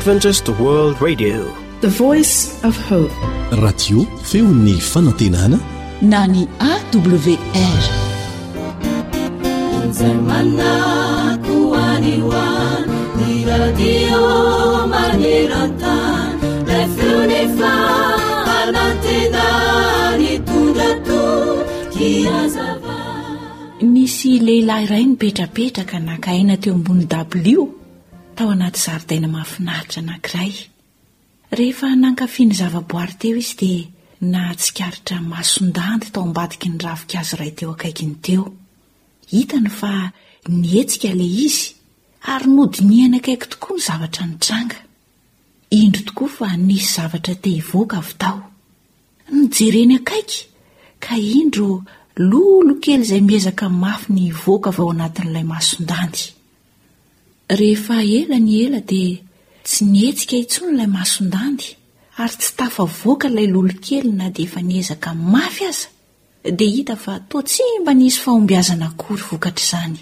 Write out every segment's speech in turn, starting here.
Adventist World Radio, the voice of hope. Radio feon'ny fanantenana na ny AWR. Zamana kuaniwan ni radio manerantan la feonefa anantena ni tundatu kiazava. Nisy lehilahy iray nipetrapetraka nakaina teo ambony W tao anaty zaridaina mahafinaritra anankiray. Rehefa nankafiany zavaboary teo izy dia nahatsikaritra masondandy tao ambadiky ny ravinkazo iray teo akaikiny teo. Hitany fa nietsika le izy ary nodiniana akaiky tokoa ny zavatra nitranga. Indro tokoa fa nisy zavatra te hivoaka avy tao. Nijereny akaiky ka indro lolo kely izay miezaka mafy ny hivoaka avy ao anatin'ilay masondandy. Rehefa ela ny ela dia tsy nietsika intsony ilay masondandy ary tsy tafavoaka ilay lolo kely na dia efa niezaka mafy aza dia hita fa toa tsy mba nisy fahombiazana akory vokatra izany.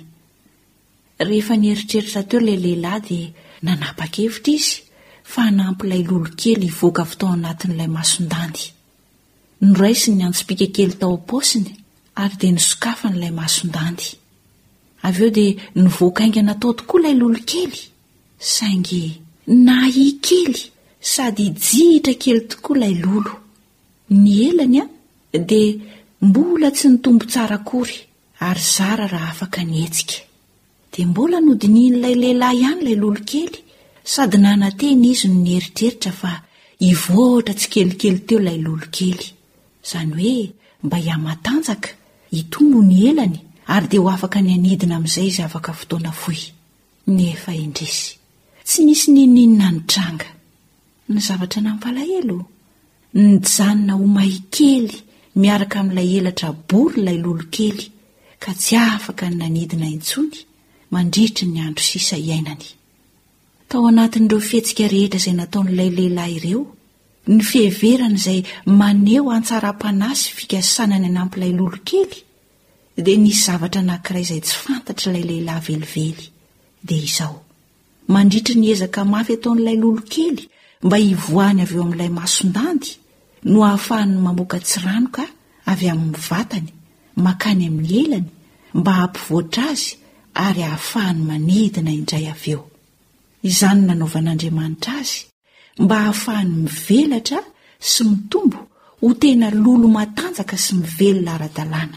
Rehefa nieritreritra teo ilay lehilahy dia nanapa-kevitra izy fa hanampy ilay lolo kely hivoaka avy tao anatin'ilay masondandy. Noraisiny ny antsom-pika kely tao am-paosiny ary dia nisokafan'ilay masondandy. Avy eo dia nivoakaingana tao tokoa ilay lolo kely, saingy nahi kely sady jihitra kely tokoa ilay lolo. Ny elany dia mbola tsy nitombo tsara akory ary zara raha afaka nietsika. Dia mbola nodinian'ilay lehilahy ihany ilay lolo kely sady nananteny izy no nieritreritra fa hivoatra tsy kelikely teo ilay lolo kely. Izany hoe mba hiamatanjaka, hitombo ny elany ary dia ho afaka ny anidina amin'izay izy afaka fotoana fohy. Nefa indrisy tsy nisy ninina nitranga. Ny zavatra nampalahelo, nijanona ho mahikely miaraka amin'ilay elatra bory ilay lolo kely ka tsy afaka ny nanidina intsony mandritry ny andro sisa iainany. Tao anatin'ireo fihetsika rehetra izay nataon'ilay lehilahy ireo, ny fiheverana izay maneho antsara-panasy fikasanany anampilay lolo kely dia nisy zavatra anankiray izay tsy fantatra ilay lehilahy velively. Dia izao, mandritry ny ezaka mafy ataon'ilay lolo kely mba hivoahany avy eo amin'ilay masondandy no ahafahany mamoaka tsiranoka avy amin'ny vatany makany amin'ny elany mba hampivoatra azy ary ahafahany manidina indray avy eo. Izany nanaovan'Andriamanitra azy mba ahafahany mivelatra sy mitombo ho tena lolo matanjaka sy mivelona ara-dalàna.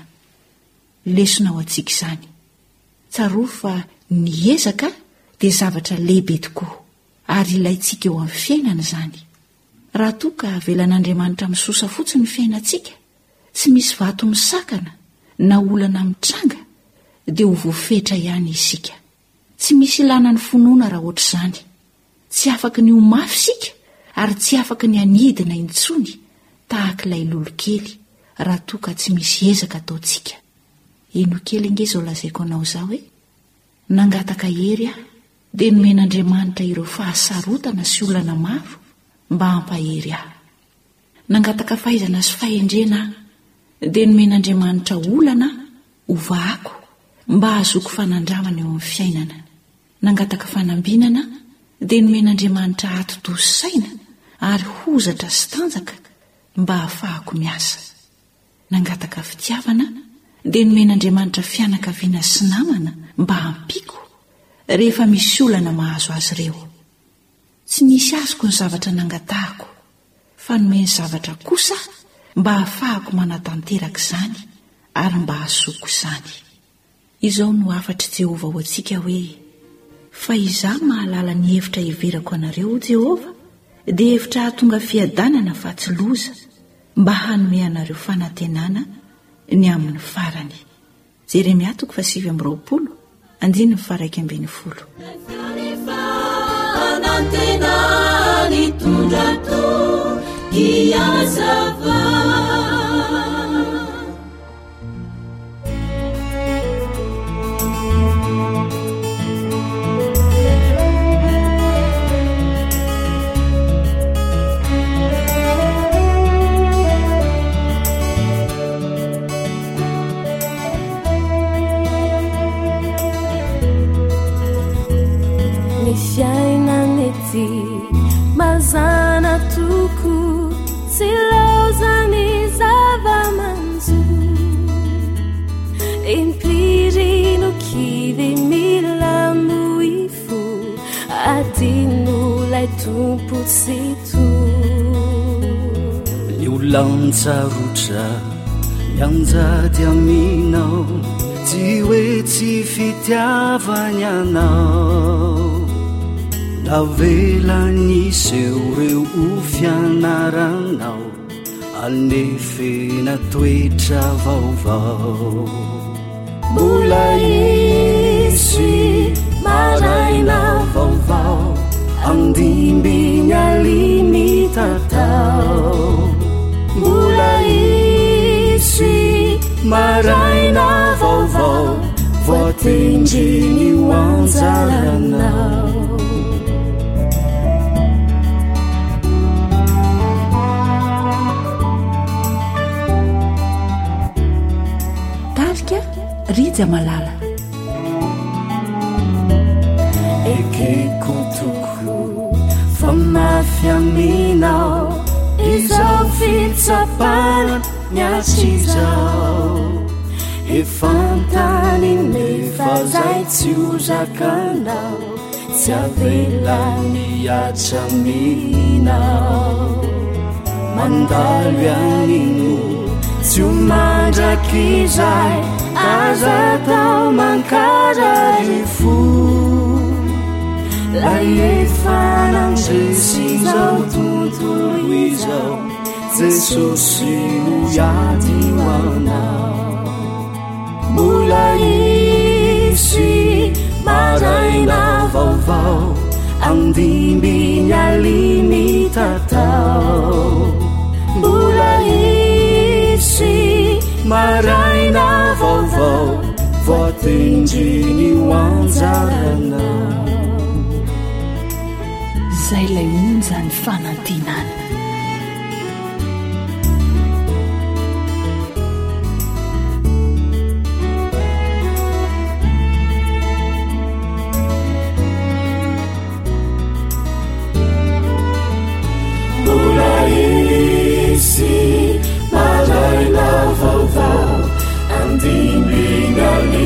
Lesona ho antsika izany. Tsaroa fa ny ezaka dia zavatra lehibe tokoa ary ilayntsika eo amin'ny fiainana izany. Raha toa ka avelan'Andriamanitra misosa fotsiny ny fiainantsika, tsy misy vato misakana na olana mitranga dia ho voafetra ihany isika. Tsy misy ilana ny finoana raha ohatr' izany. Tsy afaka ny ho mafy sika ary tsy afaka ny anidina intsony tahaka ilay lolo kely raha toa ka tsy misy ezaka ataontsika. Ino kely inge izao lazaiko anao izao hoe nangataka hery aho dia nomen'Andriamanitra ireo fahasarotana sy olana maro mba hampahery aho. Nangataka fahaizana sy fahendrena aho dia nomen'Andriamanitra olana ovahako mba hazoko fanandramana eo amin'ny fiainana. Nangataka fanambinana dia nomen'Andriamanitra ato-doso saina ary hozatra sy tanjaka mba hahafahako miasa. Nangataka fitiavana dia nomen'Andriamanitra fianakaviana sy namana mba hampiko rehefa misy olana mahazo azy ireo. Tsy nisy azoko ny zavatra nangatahako fa nomeny zavatra kosa mba hahafahako manatanteraka izany ary mba hazoko izany. Izao no afatry Jehova ho antsika hoe, fa izaho mahalala ny hevitra hiverako anareo Jehova dia hevitra hahatonga fiadanana fa tsy loza mba hanome anareo fanantenana ny amin'ny farany. Jeremia 7:20 andiny 1:12. Anantenani tundrato kiazava. Fiainan'ety tompotsito ny olantsarotra mianjady aminao tsy hoe tsy fitiavany anao navelaniseho reo o fianaranao anefena toetra vaovao mbola isy maraina vaovao andimbiny alimitatao mbola isy maraina vaovao voatendriny ho anjaranao rija malala ekeko toko fa mafy aminao izao fitsapana miasizao efantany nefa zay tsy ozakanao tsy avelany atraminao mandalo ianino tsy omandrakizay aza tao mankarary fo lay efanandresy zao tontolo izao jesosy no iady ho anao mbola isy maraina vaovao andimbiny alimitatao mbola isy maraina vaovao voatendriny ho anjaranao zay lay onjany fanantinana mbola isy maraina vaovao andimbiny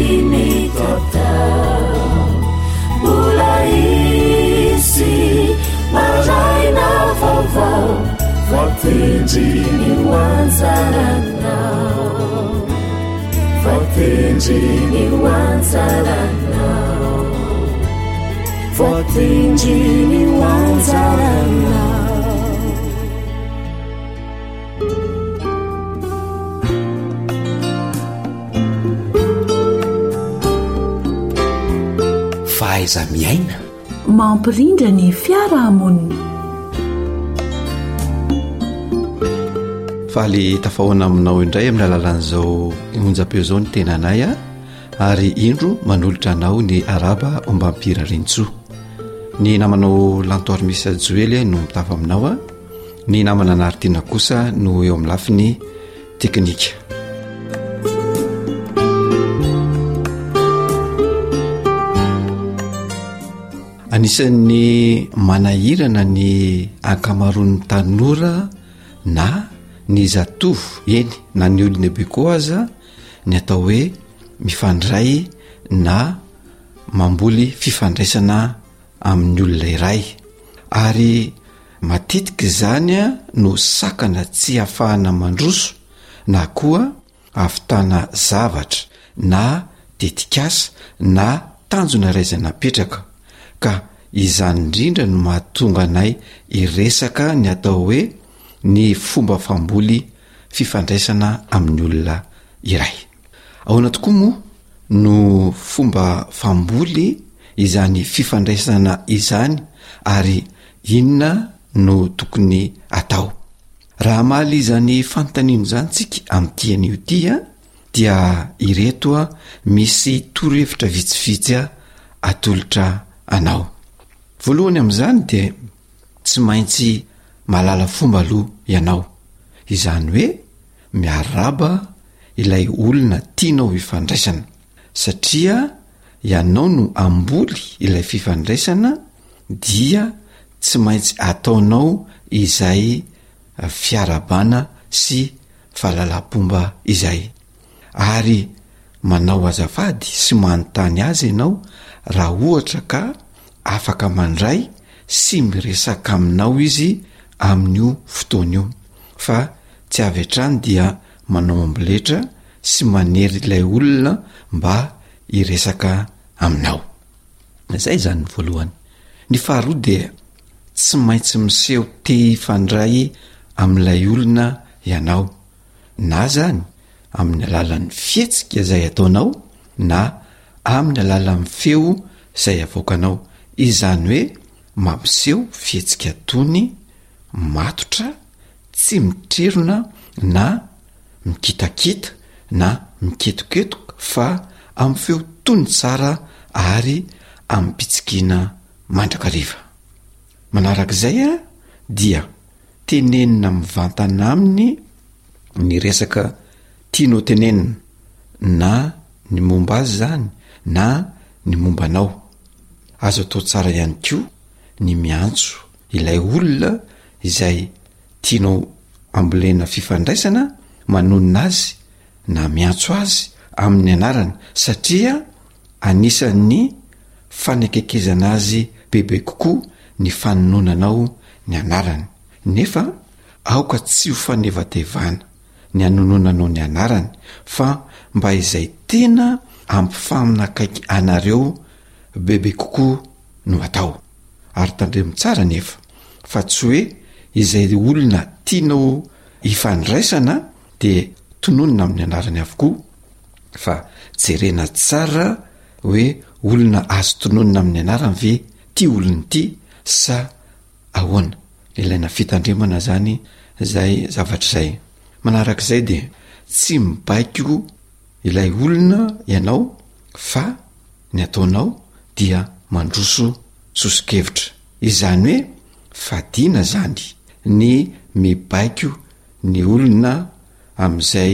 alimitatao mbola isy maraina vaovao voatendriny ho anjaranao voatendriny ho anjaranao voatendriny ho anjaranao fahaiza miaina mampirindra ny fiarahamonina faly tafahoana aminao indray amin'ny alalan'izao onjam-peo zao ny tenanay a ary indro manolotra anao ny araba ombampira rintsoa ny namanao lantoary misy joely no mitafa aminao a ny namana anaritiana kosa no eo amin'ny lafiny teknika anisan'ny manahirana ny ankamaroan'ny tanora na ny zatovo eny na ny olonebe koa aza ny atao hoe mifandray na mamboly fifandraisana amin'ny olona iray ary matetika izany a no sakana tsy hafahana mandroso na koa ahavitana zavatra na tetikasa na tanjona raizana petraka ka izany indrindra no mahatonga anay iresaka ny atao hoe ny fomba famboly fifandraisana amin'ny olona iray ahoana tokoa moa no fomba famboly izany fifandraisana izany ary inona no tokony atao raha maly izany fanontaniana izany tsika amin'ity an'io tia dia ireto a misy torohevitra vitsivitsy a atolotra anao voalohany amin'izany dia tsy maintsy malala fomba aloha ianao izany hoe miaraba ilay olona tianao ifandraisana satria ianao no amboly ilay fifandraisana dia tsy maintsy ataonao izay fiarabana sy fahalalam-pomba izay ary manao azafady sy manontany azy ianao raha ohatra ka afaka mandray sy miresaka aminao izy amin'io fotoana io fa tsy avy hatrany dia manao amboletra sy manery ilay olona mba hiresaka aminao. Zay zany voalohany. Ny faharoa dia tsy maintsy miseho te hifandray amin'ilay olona ianao, na zany amin'ny alalan'ny fihetsika izay ataonao na amin'ny alalan'ny feo izay avoakanao. Izany hoe mampiseho fihetsika tony, matotra, tsy mitrerona na mikitakita na miketoketoka fa amin'ny feo tony tsara ary amin'ny pitsikina mandrakariva. Manarak'izay dia tenenina mivantana aminy ny resaka tianao tenenina, na ny momba azy zany na ny mombanao. Azo atao tsara ihany koa ny miantso ilay olona izay tianao ambolena fifandraisana, manonona azy na miantso azy amin'ny anarany, satria anisan'ny fanakekezana azy bebe kokoa ny fanononanao ny anarany. Nefa aoka tsy ho fanevatevana ny anononanao ny anarany, fa mba izay tena ampifaminakaiky anareo bebe kokoa no atao. Ary tandremo tsara nefa fa tsy hoe izay olona tianao hifandraisana dia tononona amin'ny anarany avokoa, fa jerena tsara hoe olona azo tononona amin'ny anarany ve ty olony ty sa ahoana. Ilaina fitandremana zany zay zavatra zay. Manarak'izay dia tsy mibaiko ilay olona ianao, fa ny ataonao dia mandroso sosikevitra. Izany hoe fadiana zany ny mibaiko ny olona amin'izay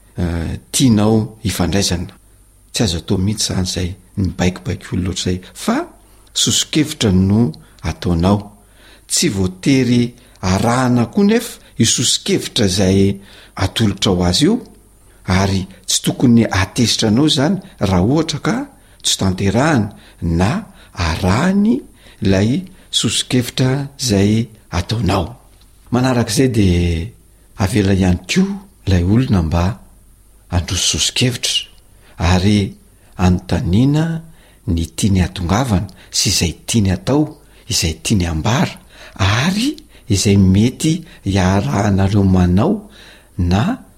tianao hifandraisana. Tsy azo atao mihitsy zany zay mibaikobaiko olona ohatr'izay, fa sosikevitra no ataonao. Tsy voatery arahana koa nefa isosikevitra zay atolotra ho azy io, ary tsy tokony atesitra anao zany raha ohatra ka tsy tanterahana na arahany lay sosikevitra zay ataonao. Manarak'izay dia avela ihany koa lay olona mba androso sosikevitra ary anontaniana ny tiany atongavana sy izay tiany atao, izay tiany ambara, ary izay mety hiarahanareo manao na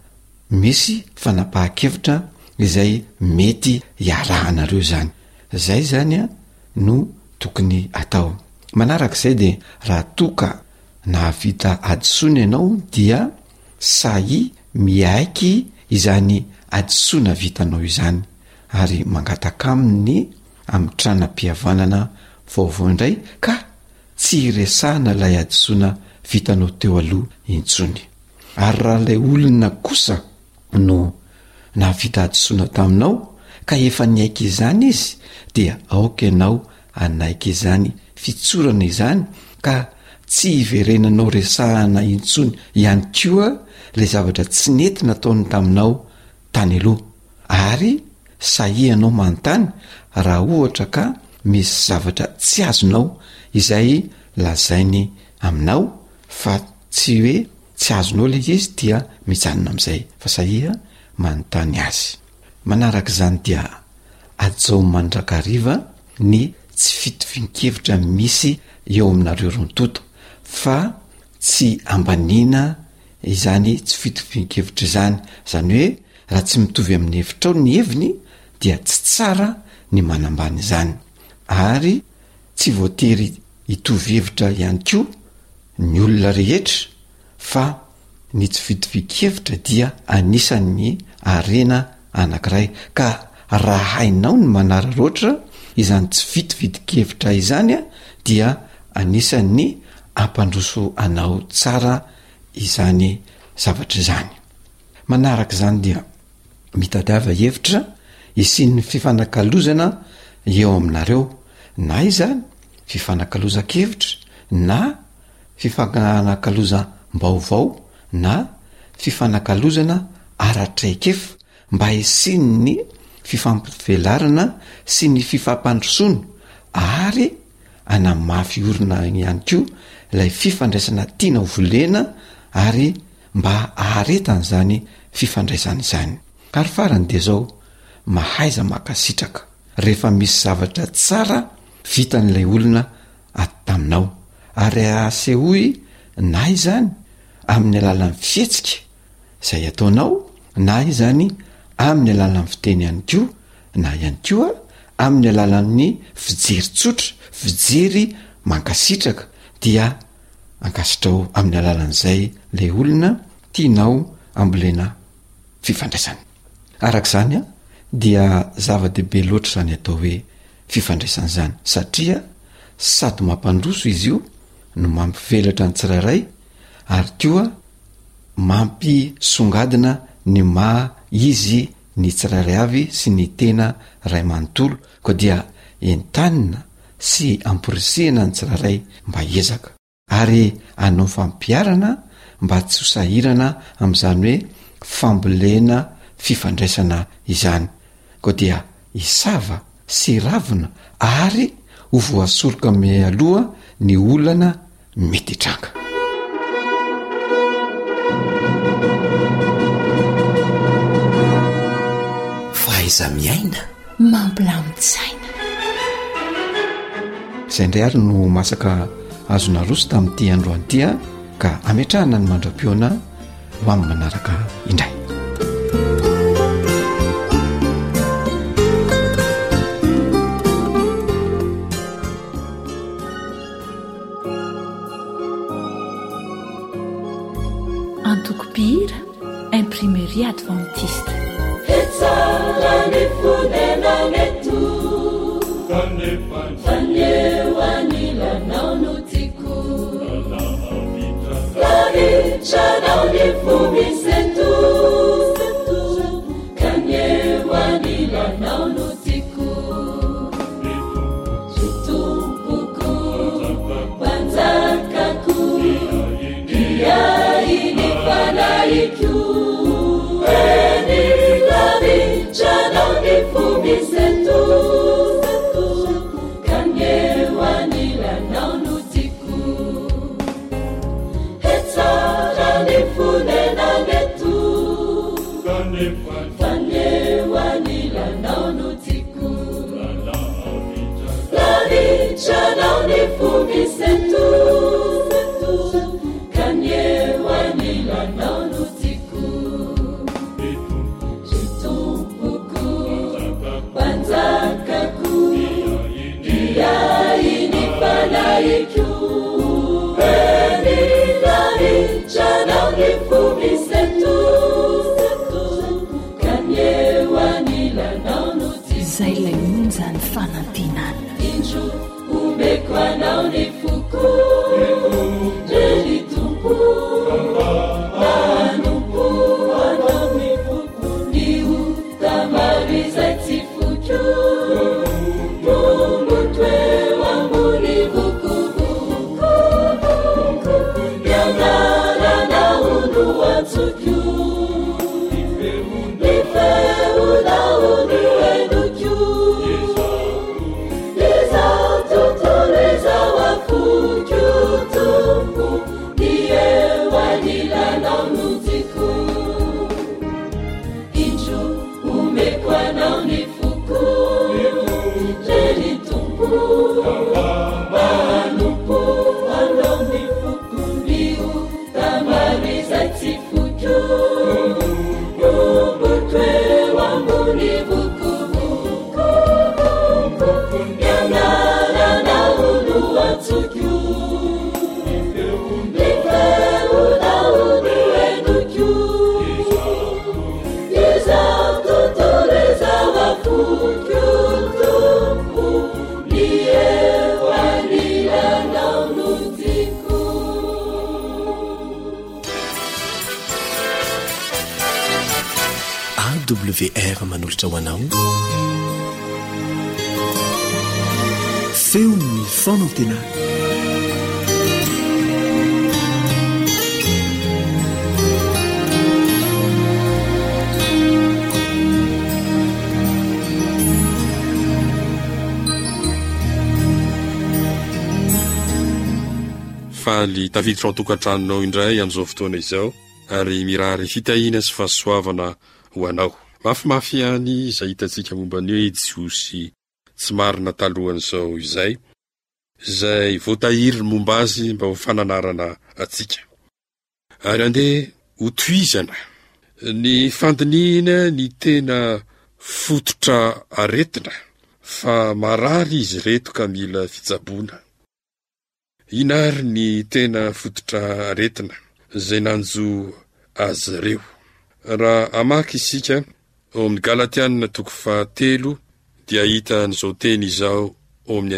misy fanapahan-kevitra izay mety hiarahanareo zany. Zay zany no tokony atao. Manarak'izay dia raha toka nahavita adisoana ianao dia sahy miaiky izany adisoana vitanao izany, ary mangataka aminy amin'ny tranam-pihavanana vaovao indray ka tsy resahana lay adisoana vitanao teo aloha intsony. Ary raha lay olona kosa no nahavita adisoana taminao ka efa niaiky izany izy, dia aoka ianao anaiky izany fitsorana izany, ka tsy hiverenanao resahana intsony ihany koa lay zavatra tsy nety nataony taminao tany aloha. Ary sahianao manontany raha ohatra ka misy zavatra tsy azonao izay lazainy aminao, fa tsy hoe tsy azonao le izy dia mijanona amin'izay, fa sahia manontany azy. Manarak'izany dia ajao mandrakariva ny tsy fitovian-kevitra misy eo aminareo rontoto, fa tsy ambaniana izany tsy fitovian-kevitra izany. Zany hoe raha tsy mitovy amin'ny hevitrao ny heviny dia tsy tsara ny manambany izany, ary tsy voatery hitovy hevitra ihany koa ny olona rehetra, fa ny tsy fitovian-kevitra dia anisan'ny arena anankiray. Ka raha hainao ny manararoatra izany tsy vitovitin-kevitra izany dia anisan'ny ampandroso anao tsara izany zavatra izany. Manarak'izany dia mitadiava hevitra isin'ny fifanakalozana eo aminareo, na izany fifanakaloza-kevitra na fifanakaloza-mbaovao na fifanakalozana ara-traikefa, mba isin'ny fifampivelarana sy ny fifampandrosoana, ary anamafy orina ihany koa ilay fifandraisana tiana ho volena ary mba aharetana zany fifandraisana izany. Ary farany dia zao mahaiza makasitraka rehefa misy zavatra tsara vitan'ilay olona ato taminao ary asehoy na izany amin'ny alalan'ny fihetsika izay ataonao na izany amin'ny alalan'ny fiteny ihany koa na ihany koa amin'ny alalan'ny fijery tsotra fijery mankasitraka dia ankasitrao amin'ny alalan'izay lay olona tianao ambolena fifandraisana. Arak'izany dia zava-dehibe loatra zany atao hoe fifandraisana zany satria sady mampandroso izy io no mampivelatra ny tsirairay ary koa mampisongadina ny maha izy ny tsirairay avy sy ny tena ray manontolo koa dia entanina sy amporisihana ny tsirairay mba ezaka ary anao fampiarana mba tsy ho sahirana amin'izany hoe fambolena fifandraisana izany koa dia isava sy ravina ary ho voasoroka mialoha ny olana mety hitranga. Faiza miaina mampilamin-tsaina. Izay indray ary no masaka azona roso tamin'ity androany ity ka ametrahana ny mandram-piona ho amin'ny manaraka indray. Antokopihira imprimerie adventiste. Etsara ny fonenan'eto fanehoany lanao no tiako lahitranao ny fomiseto kanehoany lanao no tiako tompoko panjakako iainy fanaiko eny lahitranao ny fomiseto kanehoany lanao no tiako etsara ny fonenan'eto fanehoany lanao no tiako lahitranao ny fomiseto kanehoany lanao no tiako tompoko panjakako iainy fanaiko eny lahitranao ny fomiseto kanehoany lanao no tiako Izay lay onjany fanantinana indro omeko anao ny foko reny tompo manompo anao ny foko ny tamary izay tsy foko nombotoeo ambony vokovoko mianaranao no antsoko ny feonao no enoko izao tontolo izao afoko tompo ny ehoany lanao no tiako indro omeko anao ny foko reny tompo manompo anao ny foko nio tamary izay tsy foko nombotoeo ambony vokovoko mianaranao no antsoko ny feonao no enoko izao tontolo izao afoko tompo ny ehoany lanao no tiako. AWR manolotra ho anao feony ny fonantena. faly tafiditra ao tokantranonao indray amin'izao fotoana izao ary mirary fitahiana sy fahasoavana ho anao. Mafimafy ihany izay hitantsika momba ny hoe Jiosy tsy marina talohan'izao izay voatahiry momba azy mba ho fananarana atsika. Ary andeha ho tohizana ny fandiniana ny tena fototra aretina fa marary izy reto ka mila fitsaboana. Inary ny tena fototra aretina izay nanjo azy ireo. Raha amaky isika ao amin'ny Galatiana 3 dia hita n'izao teny izao ao amin'ny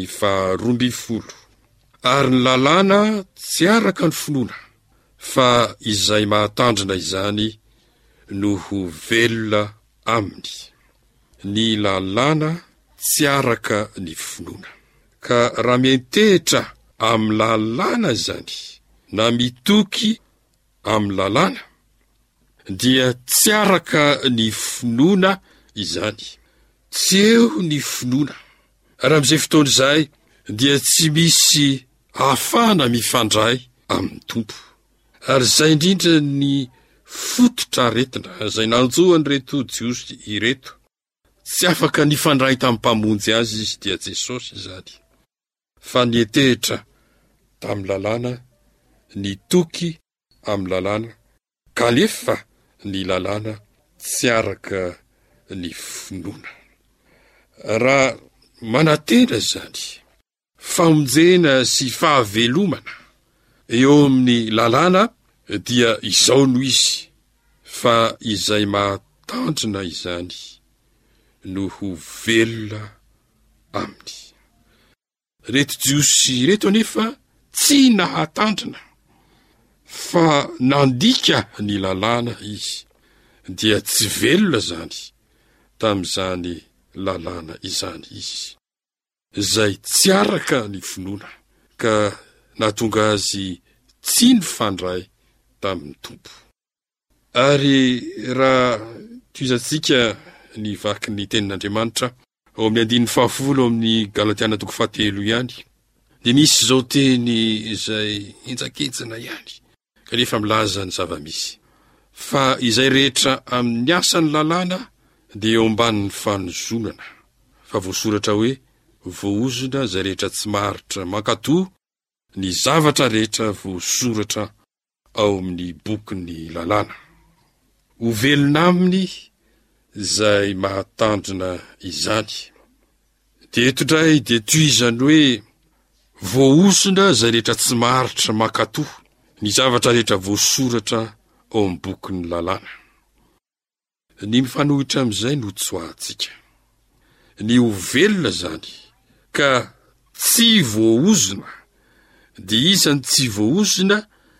12. Ary ny lalàna tsy araka ny finoana, fa izay mahatandrina izany no ho velona aminy. Ny lalàna tsy araka ny finoana. Ka raha miantehitra amin'ny lalàna izany, na mitoky amin'ny lalàna, dia tsy araka ny finoana izany. Tsy eo ny finoana. Raha amin'izay fotoana izay dia tsy misy ahafahana mifandray amin'ny tompo. Ary izay indrindra ny fototra aretina izay nanjoany reto Jiosy ireto. Tsy afaka nifandray tamin'ny mpamonjy azy izy dia Jesosy izany. Fa nietehitra tamin'ny lalàna, nitoky amin'ny lalàna, kanefa ny lalàna tsy araka ny finoana. Raha manantena izany famonjena sy fahavelomana eo amin'ny lalàna dia izao no izy, fa izay mahatandrina izany no ho velona aminy. Reto Jiosy reto anefa tsy nahatandrina, fa nandika ny lalàna izy, dia tsy velona zany tamin'izany lalàna izany izy, izay tsy araka ny finoana, ka nahatonga azy tsy nifandray tamin'ny tompo. Ary raha toizantsika ny vaky ny tenin'Andriamanitra ao amin'ny 10 ao amin'ny Galatiana 3 ihany, dia misy izao teny izay enjaketsana ihany, kanefa milaza ny zava-misy. Fa izay rehetra amin'ny asan'ny lalàna dia eo ambanin'ny fanozonana. Fa voasoratra hoe, voaozona izay rehetra tsy maharitra mankatoa ny zavatra rehetra voasoratra ao amin'ny bokin'ny lalàna. Ho velona aminy izay mahatandrina izany. Dia eto indray dia tohizany hoe, voaozona izay rehetra tsy maharitra mankatoa ny zavatra rehetra voasoratra ao amin'ny bokin'ny lalàna. Ny mifanohitra amin'izay no tsoahantsika. Ny ho velona zany, ka tsy voaozona, dia izany tsy voaozona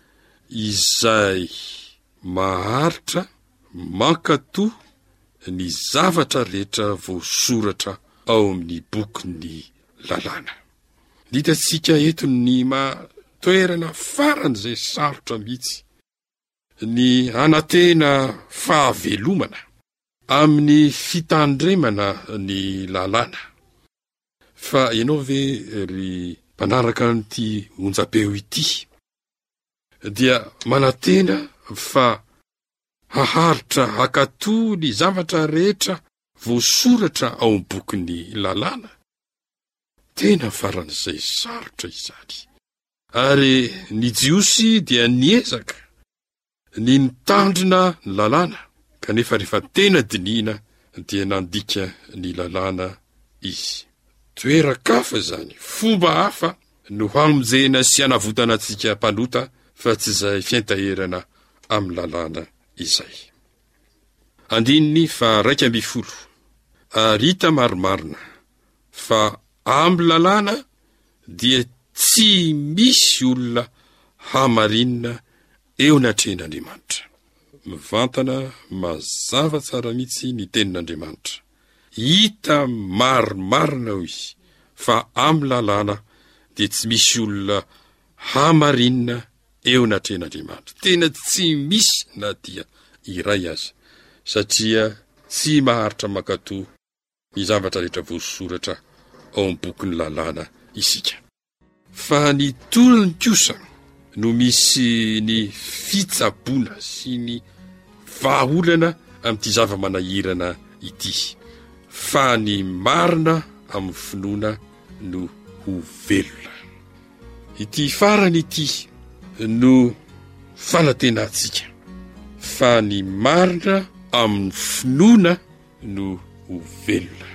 izay maharitra mankatoa ny zavatra rehetra voasoratra ao amin'ny bokin'ny lalàna. Hitantsika eto ny toerana faran'izay sarotra mihitsy ny anantena fahavelomana amin'ny fitandremana ny lalàna. Fa ianao ve ry mpanaraka n'ity onjam-peo ity, dia manantena fa haharitra hakatoa ny zavatra rehetra voasoratra ao amin'ny bokin'ny lalàna. Tena faran'izay sarotra izany. Ary ny Jiosy dia niezaka ny nitandrina ny lalàna, kanefa rehefa tena diniana dia nandika ny lalàna izy. Toerakafa zany, fomba hafa no hamonjena sy hanavotana antsika mpanota, fa tsy izay fiantaherana amin'ny lalàna izay. 12 Ary hita marimarina fa amin'ny lalàna dia tsy misy olona hamarinina eo natren'Andriamanitra. Mivantana mazava tsara mihitsy ny tenin'Andriamanitra. Hita marimarina hoy fa amin'ny lalàna dia tsy misy olona hamarinina eo natren'Andriamanitra. Tena tsy misy na dia iray aza, satria tsy maharitra mankatoa ny zavatra rehetra voasoratra ao amin'ny bokin'ny lalàna isika. fa ny tolony kosa no misy ny fitsaboana sy ny vahaolana amin'ity zava-manahirana ity, fa ny marina amin'ny finoana no ho velona. Ity farany ity no fanatenantsika, fa ny marina amin'ny finoana no ho velona.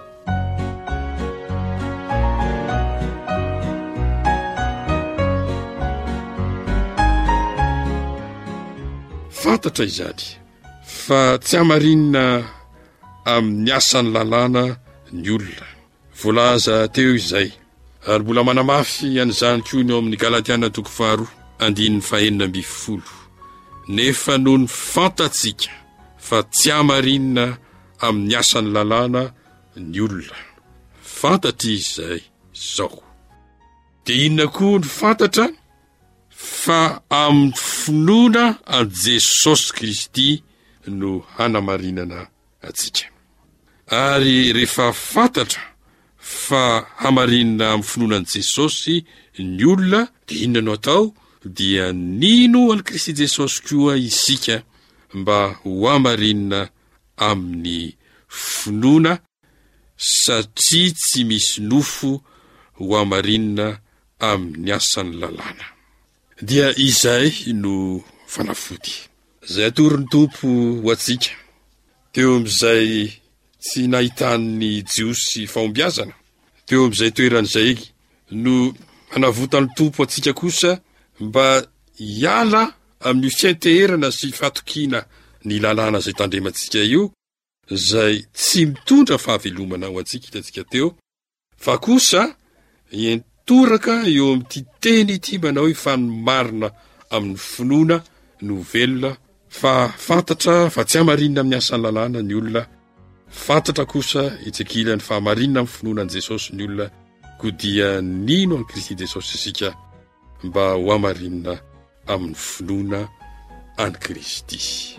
Fantatra izany fa tsy hamarinina amin'ny asany lalàna ny olona. Voalaza teo izay, ary mbola manamafy an'izany koa ny ao amin'ny Galatiana 2:9-10. Nefa noho ny fantatsika fa tsy hamarinina amin'ny asany lalàna ny olona. Fantatra izay zao. Dia inona koa ny fantatra? Fa amin'ny finoana an Jesosy Kristy no hanamarinana atsika. Ary rehefa fantatra fa hamarinana amin'ny finoana an Jesosy ny olona, dia inona no atao? Dia nino an Kristy Jesosy koa isika mba ho hamarinana amin'ny finoana, satria tsy misy nofo ho hamarinana amin'ny asany lalàna. Dia izay no fanafody zay atorin'ny Tompo ho atsika teo amin'izay tsy nahitany jiosy fahombiazana. Teo amin'izay toeran'izay no hanavotany Tompo atsika kosa mba hiala amin'ny fianteherana sy fatokiana ny lalàna zay tandremantsika io, zay tsy mitondra fahavelomana ho atsika hitatsika teo, fa kosa toraka eo amin'ity teny ity manao hoe fa ny marina amin'ny finoana no velona. Fa fantatra fa tsy hamarinina amin'ny asany lalàna ny olona. Fantatra kosa itsekilany fa hamarinina amin'ny finoana an Jesosy ny olona, ko dia nino an Kristy Jesosy isika mba ho hamarinina amin'ny finoana an Kristy.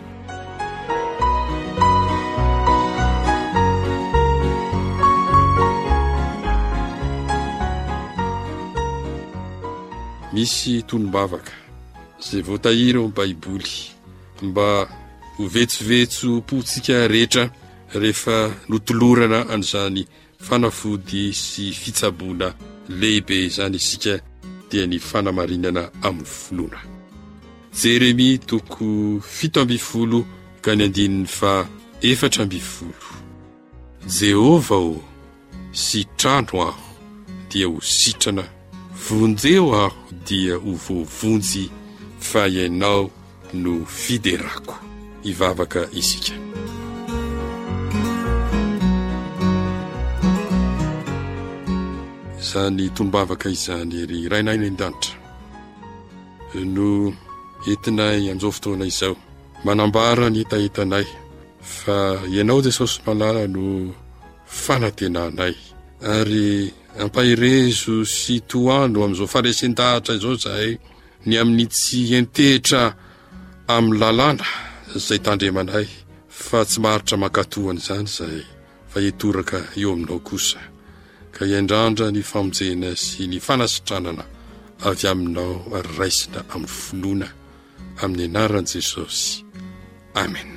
Misy tonombavaka zay voatahiry ao amin'ny Baiboly mba ho vetsovetso-pontsika rehetra rehefa notolorana an'izany fanafody sy fitsaboana lehibe izany isika, dia ny fanamarinana amin'ny finoana. Jeremia 7:4-9. Jehova o, sitrano aho dia ho sitrana, vonjeo aho dia ho voavonjy, fa ianao no fiderako. Ivavaka isika. Izany tonombavaka izany ry rainay ny an-danitra no entinay an'izao fotoana izao, manambara ny etaetanay fa ianao Jesosy malala no fanantenanay, ary ampahirezo sy toano amin'izao faresen-dahatra izao zahay ny amin'ny tsy entehitra amin'ny lalàna zay tandremanay, fa tsy maharitra mankatohana izany zahay, fa hitoraka eo aminao kosa, ka hiandrandra ny famonjena sy ny fanasitranana avy aminao ary raisina amin'ny finoana, amin'ny anaran'i Jesosy. Amen.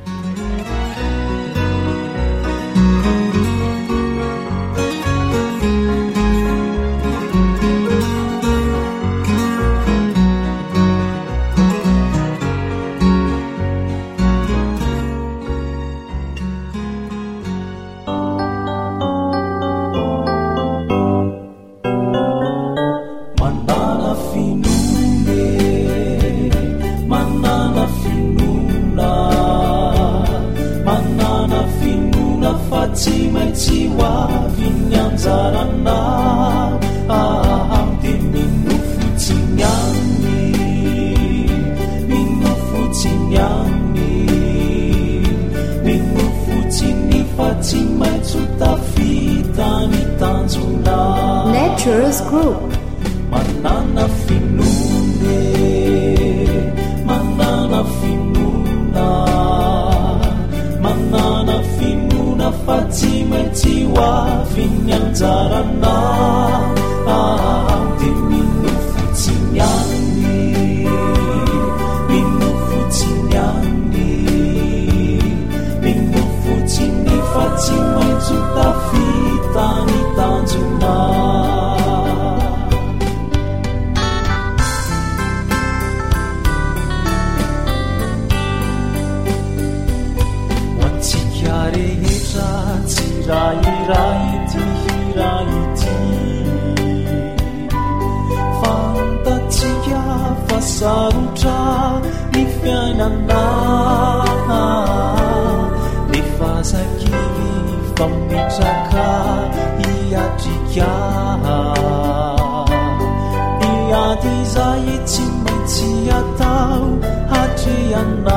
Naturals Group. Manana finune, manana finuna, manana finuna fatima tiwa finyanzarana. irairaity hiraity fantatsika fasarotra ny fiainana nefazaky fampitraka hiatrika iady izay tsy maintsy atao hatreana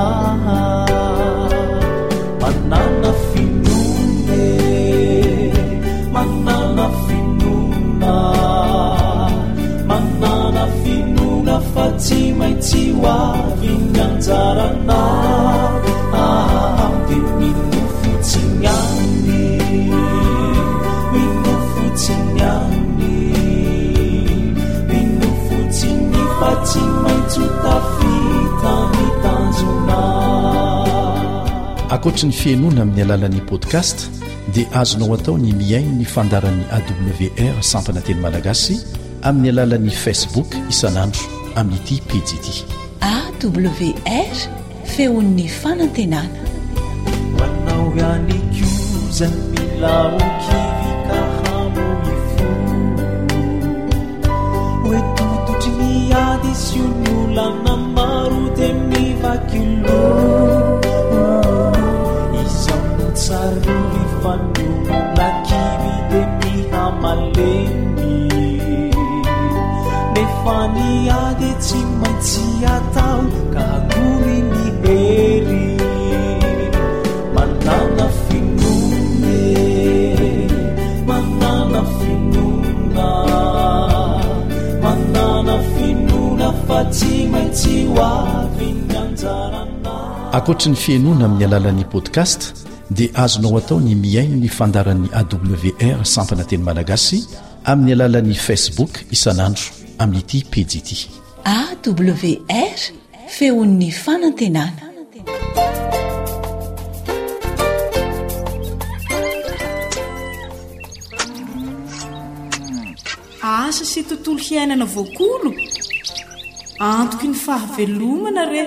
manana finone manana finona manana finona fa tsy maintsy hoaviny anjarana de minofotsiny any minofotsiny any minofotsiny fa tsy maintsy tafita ny tanjona. Akoatra ny fiainona amin'ny alalan'ny podcast dia azonao atao ny miaino ny fandaran'ny AWR sampana teny malagasy amin'ny alalan'ny Facebook isanandro amin'ity pejy ity AWR feon'ny fanantenana manao ianikoza milaokivika hamoifo oetototry miady sy onyolana maro de mivakilo sarivifano lakivy de mihamalemy nefaniady tsy maintsy atao ka hagory ny hery manana finone manana finona manana finona fa tsy maintsy hoaviny anjarana. Akoatra ny fiainona amin'ny alalan'ny podcast dia azonao atao ny miaino ny fandaran'ny AWR sampana teny malagasy amin'ny alalan'ny Facebook isanandro amin'ity pejy ity AWR feon'ny fanantenana. Asa sy tontolo hiainana voakolo antoky ny fahavelomana re.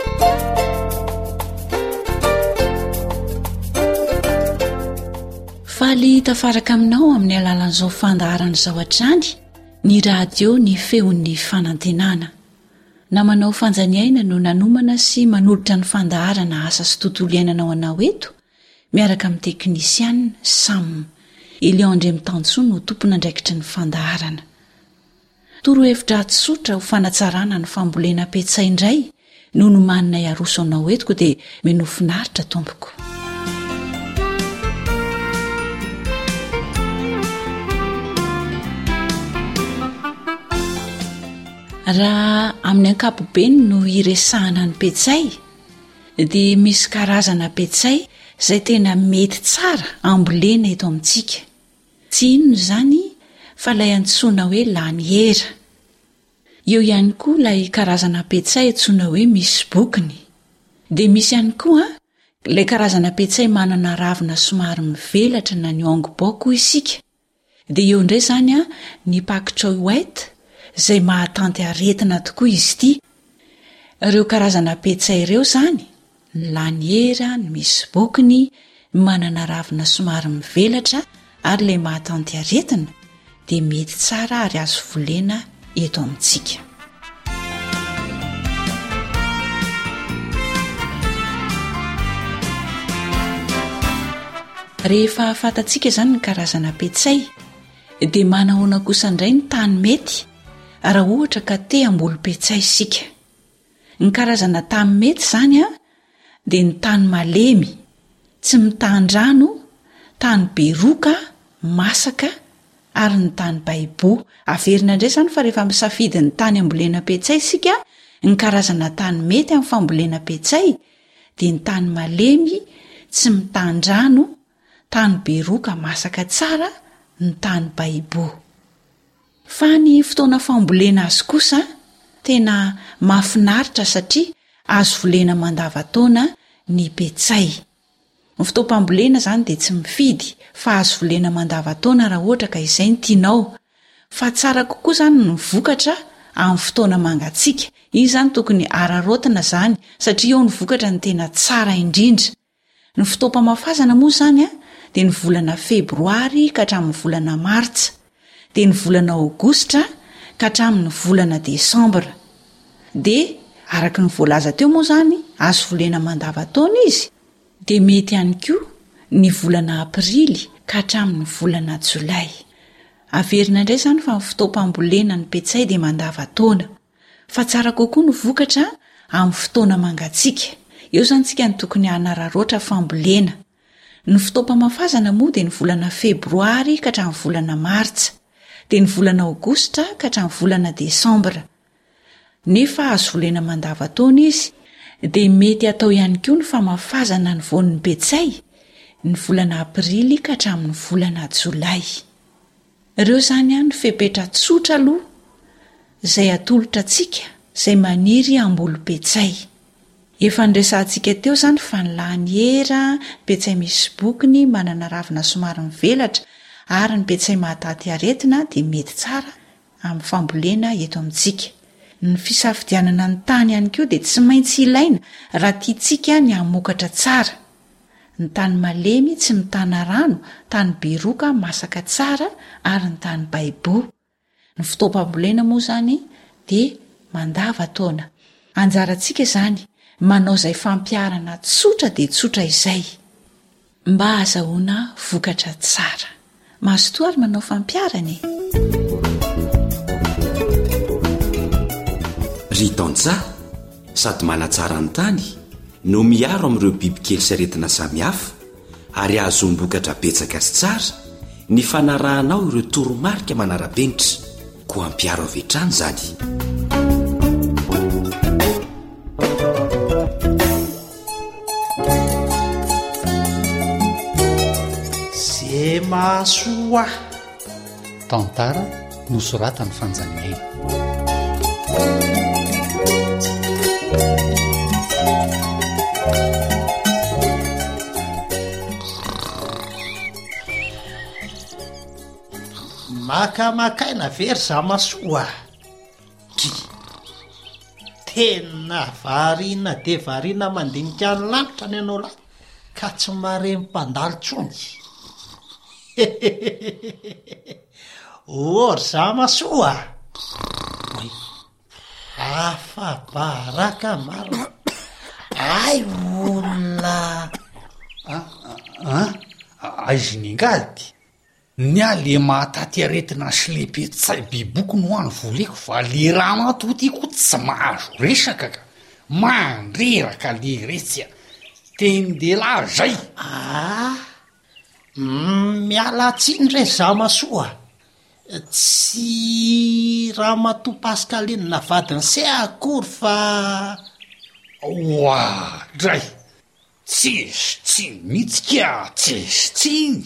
faly tafaraka aminao amin'ny alalan'izao fandaharan'izao hatrany ny radio ny feon'ny fanantenana na manao fanjaniaina no nanomana sy manolotra ny fandaharana asa sy tontolo iainanao anao eto miaraka amin'ny teknisiana Sam Eliandre Mitansoa no tompona andraikitry ny fandaharana toro hevitra tsotra ho fanatsarana ny fambolena petsay indray no nomanina iaroso anao etiko dia menofinaritra tompoko. Raha amin'ny ankapobeny no iresahana ny petsay dia misy karazana petsay izay tena mety tsara ambolena eto amintsika tsy inona izany fa ilay antsoina hoe laniera eo ihany koa ilay karazana petsay antsoina hoe misy bokony dia misy ihany koa ilay karazana petsay manana ravina somary mivelatra na ny angobako isika dia eo indray izany ny paktroiwet izay mahatanty aretina tokoa izy ity ireo karazana petsay ireo izany ny laniera ny misy bokony manana ravina somary mivelatra ary ilay mahatanty aretina dia mety tsara ary azo volena eto amintsika. Rehefa fatatsika izany ny karazana petsay dia manahoana kosa indray ny tany mety raha ohatra ka te hamboly petsay isika. Ny karazana tany mety izany dia ny tany malemy tsy mitan-drano, tany beroka, masaka ary ny tany baibo. Averina indray izany fa rehefa misafidy ny tany ambolena petsay isika, ny karazana tany mety amin'ny fambolena petsay dia ny tany malemy tsy mitan-drano, tany beroka masaka tsara, ny tany baibo. Fa ny fotoana fambolena azy kosa tena mahafinaritra satria azo volena mandavataona ny petsay. Ny fotoam-pambolena izany dia tsy mifidy fa azo volena mandavataona raha ohatra ka izay ny tianao. Fa tsara kokoa izany ny vokatra amin'ny fotoana mangatsiaka. Izy izany tokony ararotina izany satria eo ny vokatra ny tena tsara indrindra. ny fotoam-pamafazana moa zany a dia ny volana febroary ka hatramin'ny volana martsa dia ny volana aogostra ka hatramin'ny volana desambra dia araka ny voalaza teo moa zany azo volena mandava-taona izy dia mety ihany koa ny volana aprily ka hatramin'ny volana jolay. Averina indray zany fa ny fotoam-pambolena ny petsay dia mandava-taona fa tsara kokoa ny vokatra amin'ny fotoana mangatsiaka. Eo zany tsika ny tokony hanararoatra fambolena. Ny fotoam-pamafazana moa dia ny volana febroary ka hatramin'ny volana martsa dia ny volana aogostra ka hatramin'ny volana desambra. Nefa azo volena mandava-taona izy dia mety atao ihany koa ny famafazana ny voan'ny petsay ny volana aprily ka hatramin'ny volana jolay. Ireo zany ny fepetra tsotra aloha izay atolotra antsika izay maniry ambolo-petsay. Efa nresantsika teo zany fa nylany era petsay misy bokony manana ravina somary mivelatra ary ny petsay mahataty aretina dia mety tsara amin'ny fambolena eto amintsika. Ny fisafidianana ny tany ihany koa dia tsy maintsy ilaina raha tiantsika ny hamokatra tsara. Ny tany malemy tsy mitana rano, tany beroka masaka tsara ary ny tany baibo. Ny fotoam-pambolena moa zany dia mandava-taona. Anjarantsika zany manao izay fampiarana tsotra dia tsotra izay mba ahazahoana vokatra tsara. Mahazotoa ary manao fampiarana. Ry taonja sady manatsara ny tany no miaro amin'ireo bibikely sy aretina samihafa ary ahazombokatra betsaka sy tsara ny fanarahanao ireo toromarika manara-penitra ko ampiaro avetrany zany. Ze mahasoa tantara nosoratany fanjaniaina. Makamakaina very za masoa. Tena varina de varina mandinika ny lanitra ny anao lahy ka tsy mare mipandalo tsony. Or za masoa. Afa-baraka maro. Ay olona. Aizy ningady. Ny ale mahataty aretina sy le petsay biboko no any voleko fa le raha matotiko tsy mahazo resaka ka mandreraka le retsya teny de la zay. Miala tsiny re za masoa. Tsy raha matopasika lenina vadiny se akory fa oa dray tsy mitsika tsiny.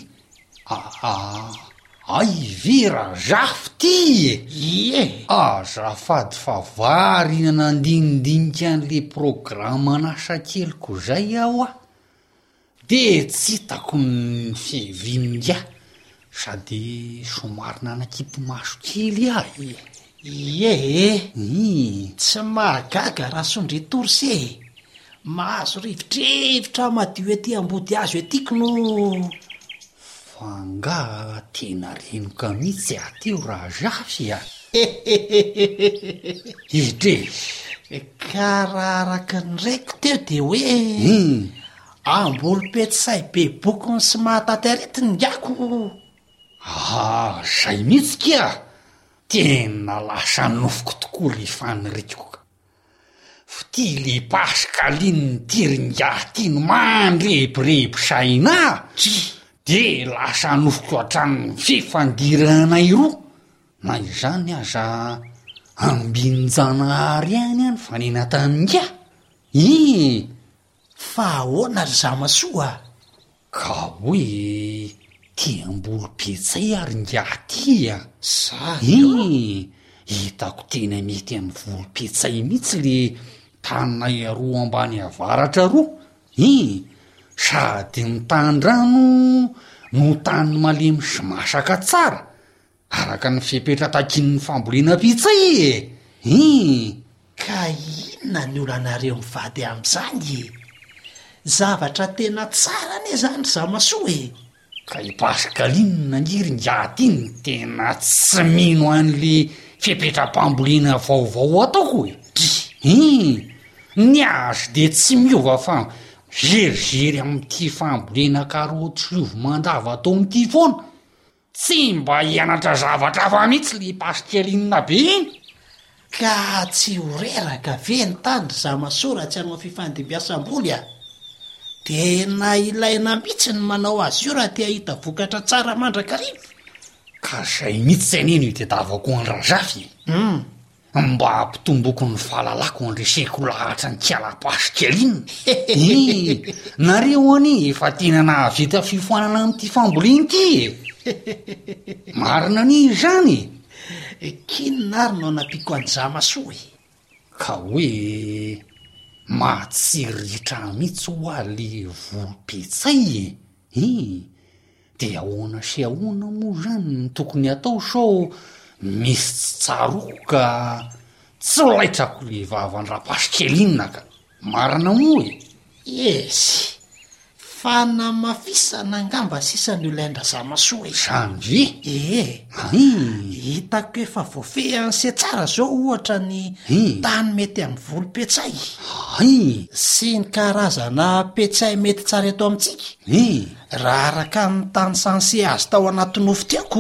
Ay vera zafy ty ie. Azafady fa varina nandinidinika an'le programa nasakeliko zay aho de tsy hitako ny fihevininga sady somary nanakity maso kely ahy. Ie tsy mahagaga raha sondry torse mahazo rivitrevitra madio ety ambody azo etiako no fanga tena renoka mitsy ateo raha zafy idre karaha araka ny raiko teo de hoe ambolo petsay be bokony sy mahataty aretiny ngako. Zay mitsy kia tena lasa nofoko tokoa le fanirikoka fty le pasika linny tiringaty no mandrebirebi saina de lasa nofoko hatrany fifandiranay roa na izany aza ambinjanahary any any fa nenataninga fa ahoana ry za masoa ka hoe tiambolo petsay ary ngatya hitako tena mety amin'ny volo petsay mihitsy le tanay roa ambany avaratra roa sady ny tandrano no tany malemy sy masaka tsara araka ny fipetra takin'ny fambolena petsay ka inona ny olanareo mivady am'izany zavatra tena tsara ne zany zamasoa e ka i pascaline ngiry ngiaty iny tena tsy mino an'le fipetra-pambolena vaovao ataoko e ny azy de tsy miova fa zerizery am'ty fambolena karoty siovo mandava atao am'ty foana tsy mba hianatra zavatra fa mihitsy le pascaline be iny ka tsy horeraka ve ny tandry zamasoa raha tsy hanao fifandimbiasam-boly a tena ilaina mihitsy ny manao azy io raha tia hita vokatra tsara mandrakarivo ka zay mihitsy zay neny itedavako andrazafy mba ampitomboky ny fahalalako andreseko lahatra ny kiala pascaline nareo any efa tena nahavita fifoanana am'ty famboleny ty marina any zany kininary no napiko any zamasoa e ka hoe matsiritra mihitsy ho ale volopetsay de ahoana sy ahoana moa zany ny tokony atao sao misy tsy tsaroko ka tsy olaitrako le vavandra pascaline ka marina moa esy fa namafisana angamba sisany olaindra zamasoa zany ve hitako efa voafehanse tsara zao ohatra ny tany mety amin'ny volopetsay sy ny karazana petsay mety tsara eto amintsika raha araka ny tany sanse azy tao anatinofo tiako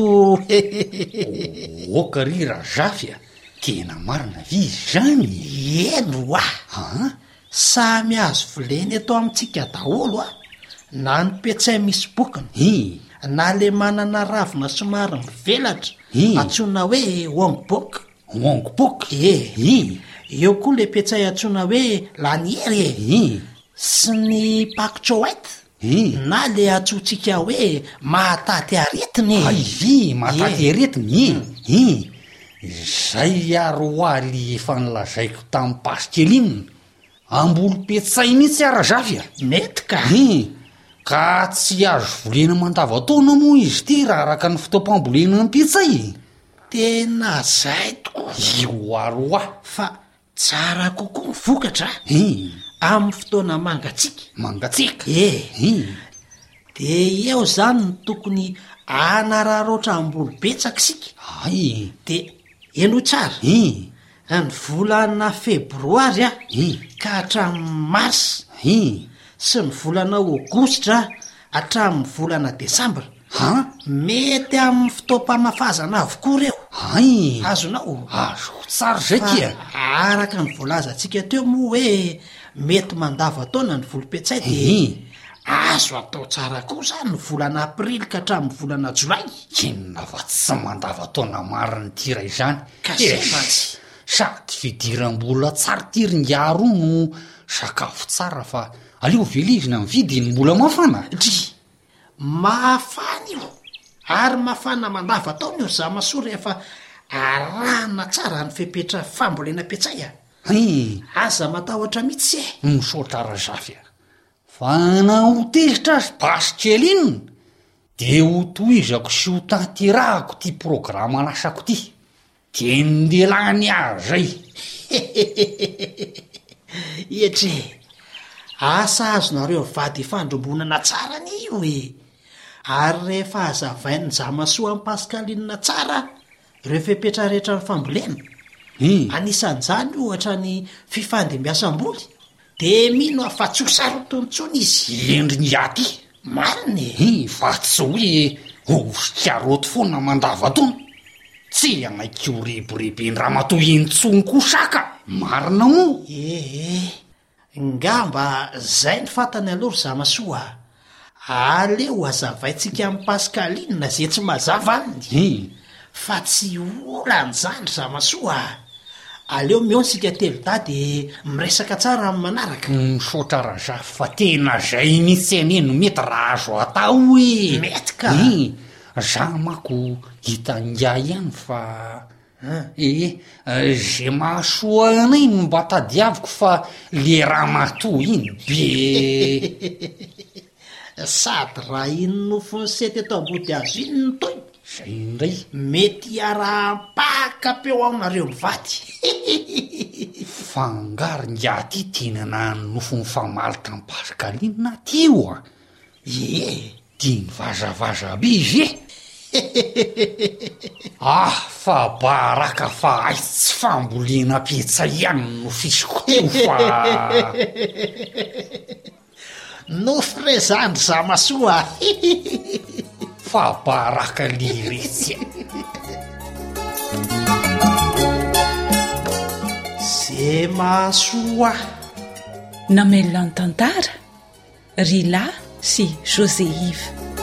oka ry raha zafy a tena marina vizy zany eno samy azo voleny eto amintsika daholo a na ny petsay misy bokiny na le manana ravina somary mivelatra atsona hoe wongbok eo koa le petsay atsona hoe laniery sy ny paktroete na le atsotsika hoe mahataty aretiny mahataty aretiny zay aro oaly efa nilazaiko tamin'ny pascaline ambolo petsay mihitsy arazafy a netika ka tsy azo volena mandava taona moa izy ty raha araka ny fotoam-pambolena ny petsay tena zay tokoa io aroa fa tsara kokoa ny vokatra amin'ny fotoana mangatsika de eo zany ny tokony anararoatra ambolo betsaka sika de eno tsara ny volana febroary a ka hatramin'ny mars sy ny volana aogostra hatramin'ny volana desambra mety amin'ny fotoam-pamafazana avokoa reo azonao azo tsara zay tia araka ny voalazantsika teo moa hoe mety mandava taona ny volopetsay de azo atao tsara koa zany ny volana aprily ka hatramin'ny volana jolay inona fa tsy mandava taona mariny tira izany kasefatsy sady fidiram-bola tsara tiringaro no sakafo tsara fa aleo velizina mividy ny mbola mafana mafana io ary mafana mandava taona io zamasoa rehefa arahana tsara ny fepetra fambolena petsay aza matahotra mihitsy misaotra razafy fa nahotezitra azy pascaline de ho toizako sy ho tanterahako ty programa lasako ty de ndelany azay etre asa azonareo vady fandrombonana tsara ny io ary rehefa azavainy zamasoa amin'ny pascaline tsara reo fepetra rehetra ny fambolena anisan'izany ohatra ny fifandimbiasam-boly de mino afa tsy ho sarotontsony izy endriny aty mariny fa tsy hoe ovosikyaroty foana mandava tona tsy anaiky ho reboribendraha matoy intsony kosaka marina moa ngamba zay ny fantany alory zamasoa aleo azavaintsika amin'ny pascaline zay tsy mazava aminy fa tsy olany zany zamasoa aleo mionsika telo dady miresaka tsara amin'ny manaraka misaotra raza fa tena zay mihitsy aneno mety raha azo atao mety ka za mako hitangia ihany fa zay mahasoa anay no mba tadiaviko fa le raha mato iny be sady raha iny nofony sety eto ambody azo iny ny toy zay indray mety araha-paka peo ao nareo mivady fangary ngiaty tenana nofo ny famalitra ny pasikalinina tyo a dia ny vazavazabizy fa baraka fa aizy tsy fambolena petsa ihany no fisiko teo fa nofrezandry za masoa fa baraka liretsy ze masoa namelona ny tantara Rila sy José Ive.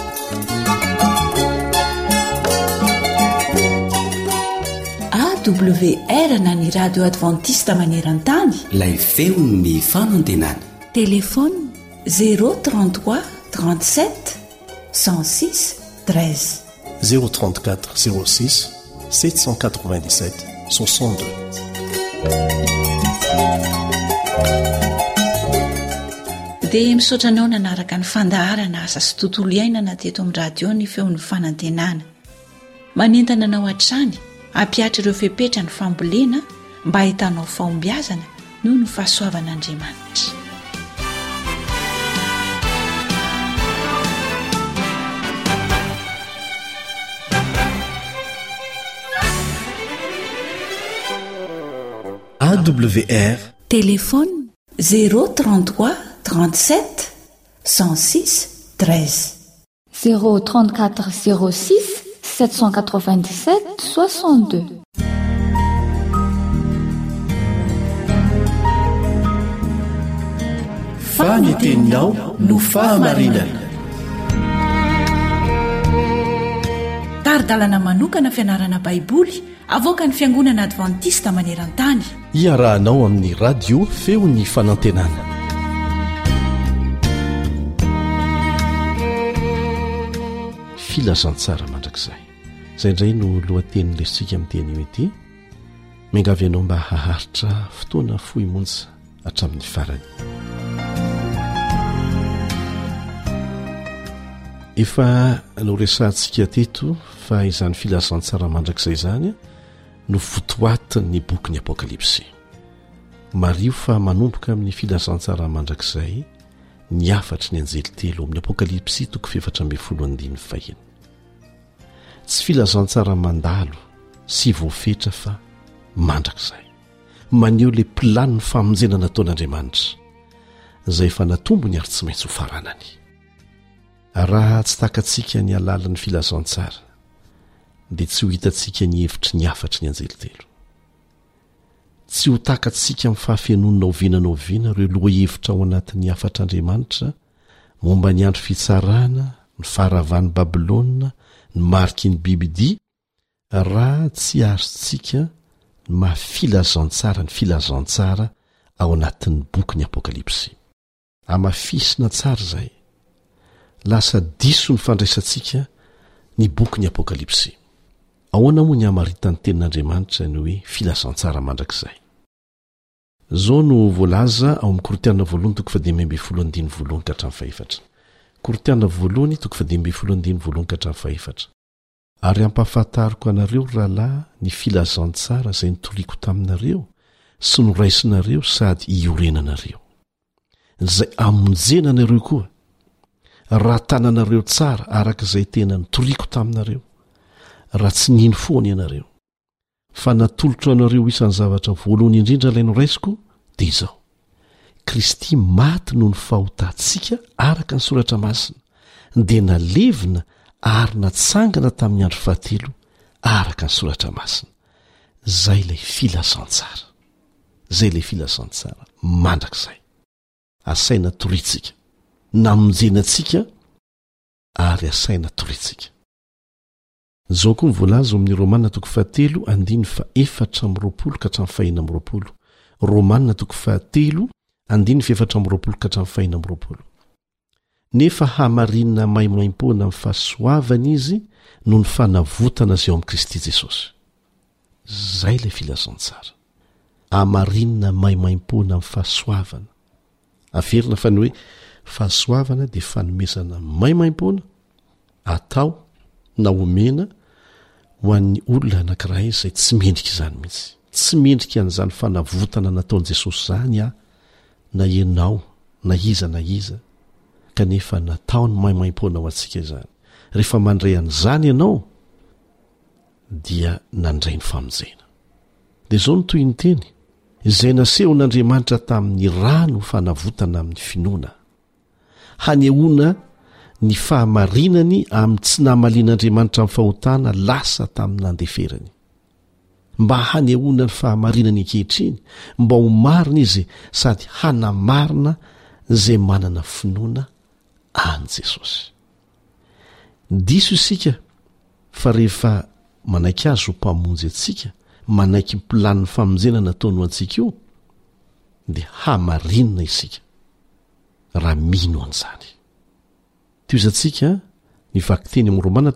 AWR na ny radio adventiste maneran-tany ilay feony ny fanantenana. Téléphone 033 37 106 13 034 06 797 62. dia misaotra anao nanaraka ny fandaharana asa sy tontolo iainana teto amin'ny radio ny feon'ny fanantenana. Manentana anao hatrany hapiatra ireo fepetra ny fambolena mba hitanao fahombiazana noho ny fahasoavan'Andriamanitra. AWR Téléphone 033 37 106 13 034 06 797 62. Faneteninao no fahamarinana. Taridalana manokana fianarana baiboly avoaka ny fiangonana adventista maneran-tany. Iarahanao amin'ny radio feon'ny fanantenana. Filazantsara mandrakizay. Izay indray no lohatenin'ny lesitsika amin'ny teny ity. Miangavy ianao mba haharitra fotoana fohy monja hatramin'ny farany. Efa noresantsika teto fa izany filazantsara mandrakizay izany no fotoatin'ny bokin'ny Apokalipsy. Mario fa manomboka amin'ny filazantsara mandrakizay ny afatry ny anjely telo amin'ny Apokalipsy 7:15. Tsy filazantsara mandalo sy voafetra fa mandrakizay. Maneho le planiny famonjena nataon'Andriamanitra izay efa natombony ary tsy maintsy ho faranany. Raha tsy takatsika ny alalan'ny filazantsara dia tsy ho hitantsika ny hevitry ny afatry ny anjely telo. Tsy ho takatsika amin'ny fahafenonina oviana ireo lohahevitra ao anatin'ny afatr'Andriamanitra momba ny andro fitsarana, ny faharavan'ny Babilôna, ny mariky ny Bibidia, raha tsy azotsika ny mahafilazantsara ny filazantsara ao anatin'ny bokin'ny Apokalipsy. Amafisina tsara izay. Lasa diso ny fandraisantsika ny bokin'ny Apokalipsy. Ahoana moa ny hamaritany tenin'Andriamanitra ny hoe filazantsara mandrakizay. Zao no voalaza ao amin'ny Korinthiana 1:12-14. Korinthiana 1:12-14. Ary ampahafantariko anareo rahalahy ny filazantsara izay nitoriako taminareo sy noraisinareo sady iorenanareo. Izay amonjena anareo koa. Raha tananareo tsara araka izay tena nitoriako taminareo, raha tsy nino foana ianareo, fa natolotra anareo isan'ny zavatra voalohany indrindra ilay noraisiko dia izao: Kristy maty noho ny fahotantsika araka ny soratra masina, dia nalevina ary natsangana tamin'ny andro fahatelo araka ny soratra masina. Zay ilay filazantsara. Zay ilay filazantsara mandrakizay. Asaina toritsika, namonjenantsika ary asaina toritsika. Zao koa mivolaza amin'ny Romanina 7:4-20. Romanina 7:4-20. Nefa hamarinina maimaim-poana amin'ny fahasoavana izy no ny fanavotana izay ao amin'i Kristy Jesosy. Zay ilay filazantsara. Hamarinina maimaim-poana amin'ny fahasoavana. Averina fa ny hoe fahasoavana dia fanomezana maimaim-poana atao na omena ho an'ny olona anankiray izay tsy mendrika izany mihitsy. tsy mendrika an'izany fanavotana nataon'i Jesosy zany na ianao na iza kanefa nataony maimaim-poana ao antsika izany. Rehefa mandray an'izany ianao dia nandray ny famonjena. Dia izao no toy ny teny izay nasehon'Andriamanitra tamin'ny rano fanavotana amin'ny finoana, hanehoana ny fahamarinany amin'ny tsy namalian'Andriamanitra amin'ny fahotana lasa tamin'ny nandeferany, mba hanehoana ny fahamarinany ankehitriny, mba ho marina izy sady hanamarina izay manana finoana any Jesosy. Diso isika fa rehefa manaiky azy ho mpamonjy antsika, manaiky mpilaniny famonjena nataony ho antsika io, dia hamarinina isika raha mino an'izany. Tioizantsika ny vakiteny amin'ny Romana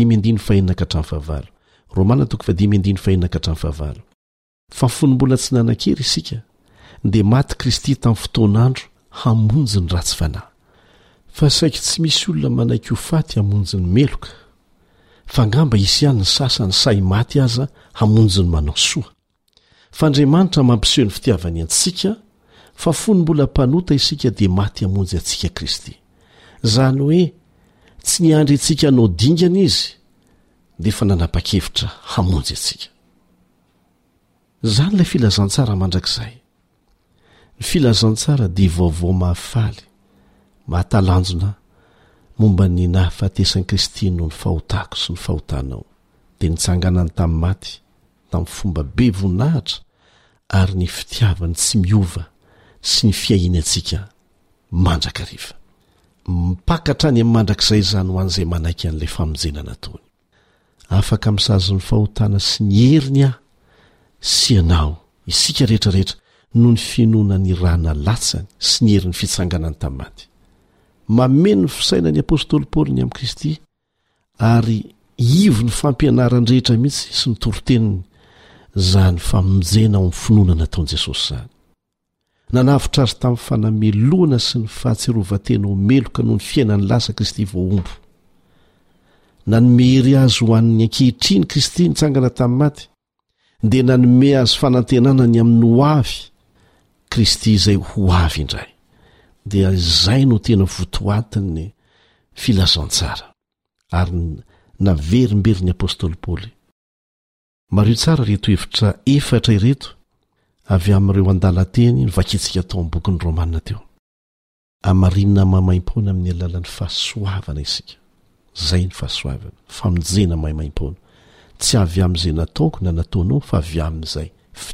5:5-9. Romana 5:5-9. Fa fony mbola tsy nanan-kery isika dia maty Kristy tamin'ny fotoan'andro hamonjy ny ratsy fanahy. Fa saika tsy misy olona manaiky ho faty hamonjy ny meloka, fa ngamba isy ihany ny sasany say maty aza hamonjy ny manao soa. Fa Andriamanitra mampiseho ny fitiavany antsika, fa fony mbola mpanota isika dia maty hamonjy antsika Kristy. Zany hoe tsy niandry antsika hanao dingana izy dia efa nanapa-kevitra hamonjy antsika. Zany ilay filazantsara mandrakizay. Ny filazantsara dia vaovao mahafaly, mahatalanjona momba ny nahafatesan'i Kristy noho ny fahotako sy ny fahotanao, dia nitsanganany tamin'ny maty tamin'ny fomba be voninahitra, ary ny fitiavany tsy miova sy ny fiainantsika mandrakariva. Mipakatra any amin'ny mandrakizay izany ho an'izay manaiky an'ilay famonjena nataony. Afaka misazo ny fahotana sy ny heriny sy ianao, isika rehetrarehetra, noho ny finoana ny rana latsany sy ny herin'ny fitsanganany tamin'ny maty. Mameno ny fisainany apôstôly Paoly ny amin'i Kristy, ary ivo ny fampianaran rehetra mihitsy sy ny toroteniny zany famonjena ao amin'ny finoana nataon'i Jesosy zany. Nanavitra azy tamin'ny fanameloana sy ny fahatsiarovatena ho meloka noho ny fiainany lasa Kristy voaombo. Nanomery azy ho an'ny ankehitriny Kristy nitsangana tamin'ny maty, dia nanome azy fanantenana ny amin'ny ho avy Kristy izay ho avy indray. Dia izay no tena votoatiny filazantsara, ary naverimbery ny apôstôly Paoly. Mario tsara reto hevitra efatra ireto avy amin'ireo andalan-teny novakitsika tao amin'ny bokin'ny Romanina teo. Amarinina maimaim-poana amin'ny alalan'ny fahasoavana isika. Zay ny fahasoavana, famonjena maimaim-poana. Tsy avy amin'izay nataoko na nataonao, fa avy amin'izay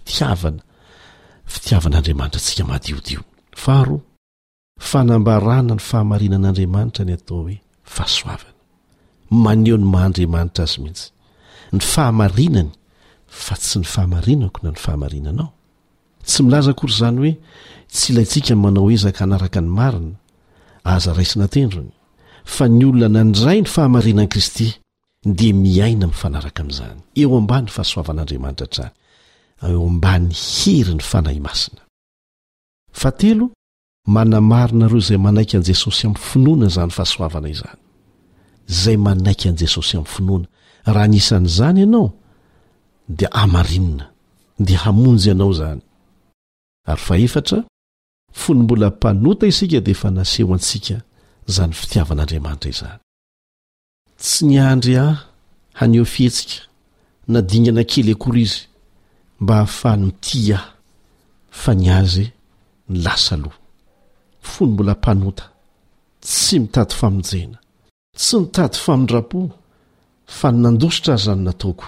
fitiavan'Andriamanitra antsika madiodio. Faharoa, fanambarana ny fahamarinan'Andriamanitra ny atao hoe fahasoavana. Maneho ny maha-Andriamanitra azy mihitsy. Ny fahamarinany, fa tsy ny fahamarinako na ny fahamarinanao. Tsy milaza akory izany hoe tsy ilayntsika manao ezaka hanaraka ny marina, aza raisina tendrony, fa ny olona nandray ny fahamarinan'i Kristy dia miaina mifanaraka amin'izany, eo ambany ny fahasoavan'Andriamanitra trany, eo ambany hery ny fanahy masina. Fahatelo, manamarina ireo izay manaiky an'i Jesosy amin'ny finoana izany fahasoavana izany. Izay manaiky an'i Jesosy amin'ny finoana, raha nisan'izany ianao dia amarinina, dia hamonjy ianao izany. Ary fahaefatra, fony mbola mpanota isika dia efa naseho antsika izany fitiavan'Andriamanitra izany. Tsy niandry haneho fihetsika na dingana kely akory izy mba hahafahany mitia, fa ny azy ny lasa aloha. Fony mbola mpanota, tsy mitady famonjena, tsy mitady famondrapo, fa ny nandositra azy zany nataoko,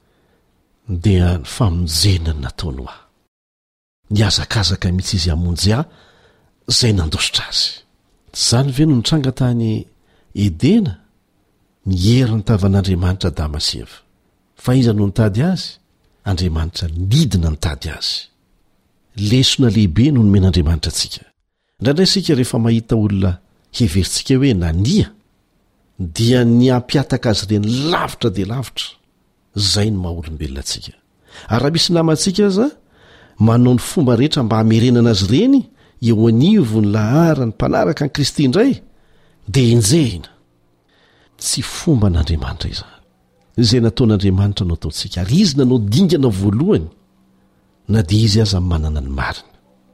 dia ny famonjena ny nataony ho ahy. Niazakazaka mihitsy izy hamonjy zay nandositra azy. Zany ve no nitranga tany Edena, ny hery ny tavan'Andriamanitra Adama sy Eva. Fa iza no nitady azy? Andriamanitra nidina nitady azy. Lesona lehibe no nomen'Andriamanitra antsika. Indraindray isika rehefa mahita olona heverintsika hoe nania, dia ny ampiataka azy ireny lavitra dia lavitra. Zay no maha-olombelona antsika. Ary raha misy namantsika aza manao ny fomba rehetra mba hamerenana azy ireny eo anivo ny lahara ny mpanaraka an'i Kristy indray, dia enjehina. Tsy fomba n'Andriamanitra izany. Izay nataon'Andriamanitra no ataontsika, ary izy nanao dingana voalohany na dia izy aza manana ny marina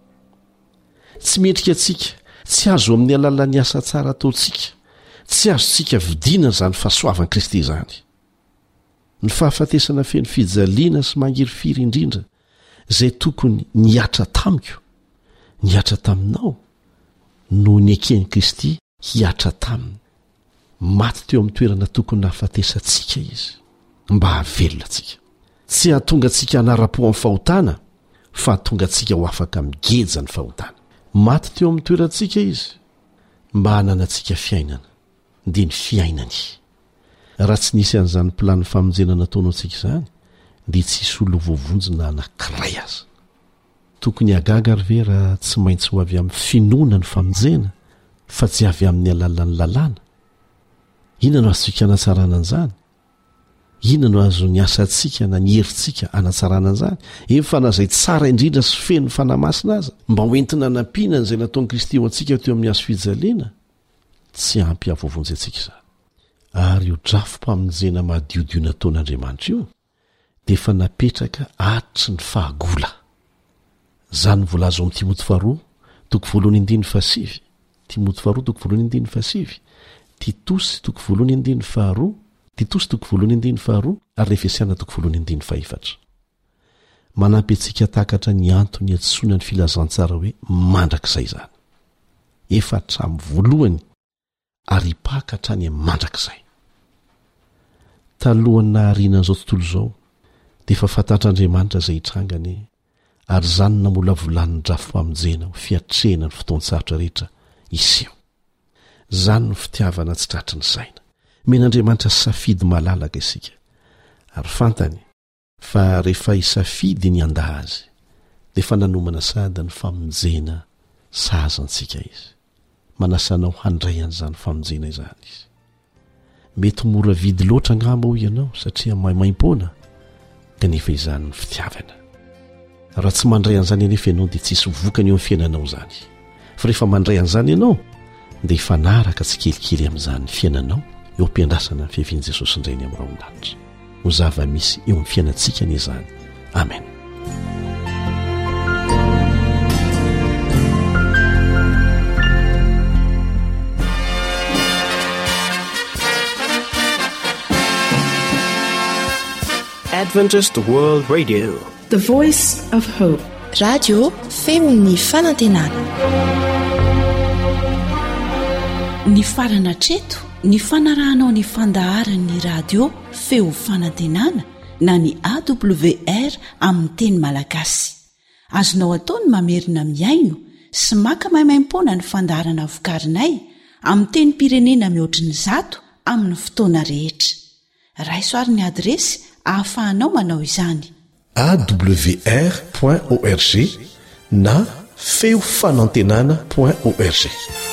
tsy metrika antsika tsy azo amin'ny alalan'ny asa tsara ataontsika tsy azontsika vidina zany fahasoavan'i Kristy izany ny fahafatesana feno fijaliana sy mangirifiry indrindra izay tokony niatra tamiko niatra taminao no ny eken'i Kristy hiatra taminy maty teo amin'ny toerana tokony nahafatesantsika izy mba havelona antsika tsy hahatonga antsika hanara-po amin'ny fahotana fa hahatonga antsika ho afaka migeja ny fahotana maty teo amin'ny toerantsika izy mba hananantsika fiainana dia ny fiainany raha tsy nisy an'izany plany famonjena nataonao antsika izany dia tsisy olo voavonjina anankiray aza tokony hagaga ary ve raha tsy maintsy ho avy amin'ny finoana ny famonjena fa tsy avy amin'ny alalan'ny lalàna inona no azotsika hanatsarana an'izany inona no azo ny asantsika na ny herintsika hanatsarana an'izany efa nazay tsara indrindra sy feno fanamasina aza mba hoentina nampiana n'izay nataon'i Kristy eo antsika teo amin'ny azo fijaliana tsy ampy ahavoavonjy antsika izany ary io drafo-pamonjena mahadiodio nataon'Andriamanitra io dia efa napetraka atry ny fahagola zany volazo amin'ny Timoty faharoa toko 1:7 Timoty faharoa toko 1:7 Titosy toko 1:2 Titosy toko 1:2 ary Efesiana toko 1:4 manampy antsika takatra ny antony antsoina ny filazantsara hoe mandrakizay izany efa hatramin'ny voalohany ary hipaka ny mandrakizay talohany naharianan'izao tontolo izao dia efa fantatr'Andriamanitra izay hitrangany ary zany namola volan'ny drafo-pamonjena ho fiatrehana ny fotoan-tsarotra rehetra iseho zany no fitiavana tsy tratry ny saina men'Andriamanitra safidy malalaka isika ary fantany fa rehefa hisafidy ny anda azy dia efa nanomana sady ny famonjena sahazantsika izy manasanao handray an'izany famonjena izany izy mety mora vidy loatra angamba ho ianao satria maimaimpona kanefa izany ny fitiavana raha tsy mandray an'izany anefa ianao dia tsisy vokany eo amin'ny fiainanao izany fa rehefa mandray an'izany ianao dia hifanaraka tsy kelikely amin'izany fiainanao eo ampiandrasana ny fiavian'i Jesosy indray ny amin'ny raon-danitra ho zava-misy eo amin'ny fiainantsika ny izany amen. Adventist World Radio, the voice of hope. Radio Femini Fanantenana. Ny farana treto ny fanarahanao ny fandaharan'ny radio feo fanantenana na ny AWR amin'ny teny malagasy azonao ataony mamerina miaino sy maka maimaimpona ny fandaharana vokarinay amin'ny teny pirenena mihoatriny 100 amin'ny fotoana rehetra raisoaryn'ny adresy ahafahanao manao izany awr.org na feo fanantenana.org